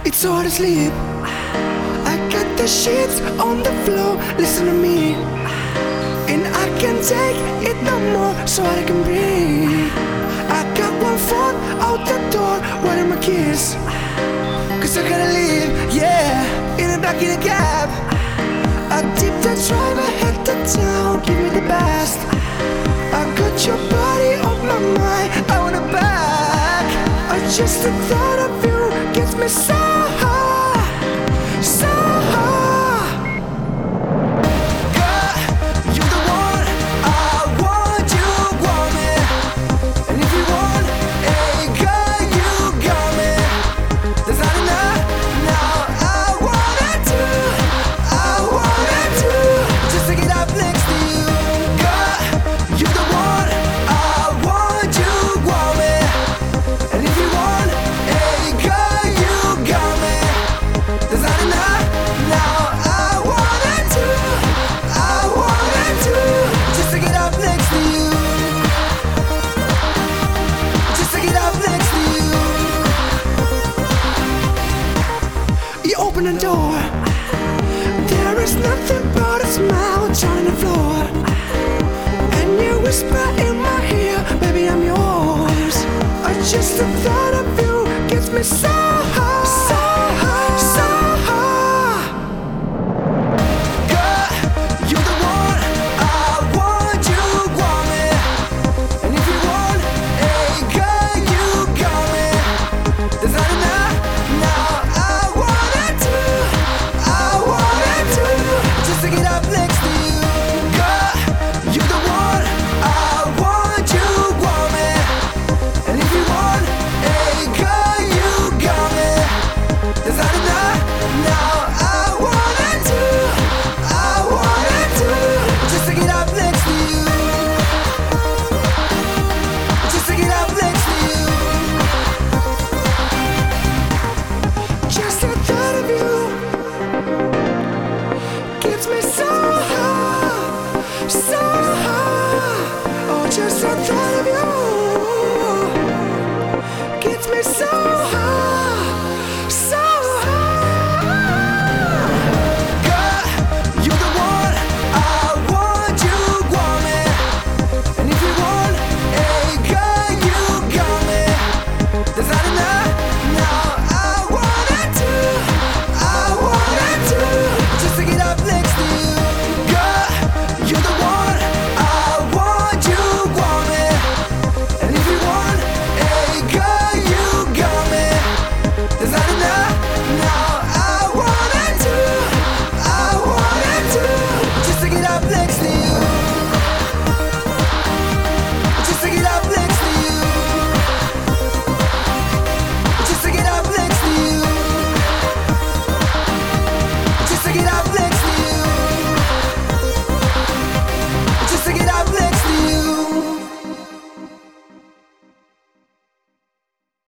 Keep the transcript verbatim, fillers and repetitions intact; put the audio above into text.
It's hard to sleep. I got the sheets on the floor, listen to me. And I can't take it no more, so I can breathe. I got one foot out the door, what are my keys? Cause I gotta leave, yeah, in the back in a cab. I dip the driver, head to town, give me the best. I got your body on my mind, I want it back. I just the thought of you gets me so high, so high. Girl, you're the one, I want you, want me. And if you want, hey girl, you got me. There's not enough, now I wanna do, I wanna do, just to get up next to you. Girl, you're the one, I want you, want me. And if you want, hey girl, you got me. There's not enough, now I wanna do, I wanna do, just to get up next to you, just to get up next to you. You open the door, there is nothing but a smile on the floor. And you whisper in my ear, baby I'm yours. I just the thought of you gets me so high, so high, so high. Girl, you're the one, I want you, want me. And if you want, hey girl, you got me. There's not enough, now I wanna do, I wanna do, just to get up next to you. Girl, you're the one, I want you, want me. And if you want, hey girl, you got me. There's not enough, now I wanna do, I wanna do, just to get up next to you, just to get up next to you. Just the thought of you gets me so high, so high. Oh, just the thought of you gets me so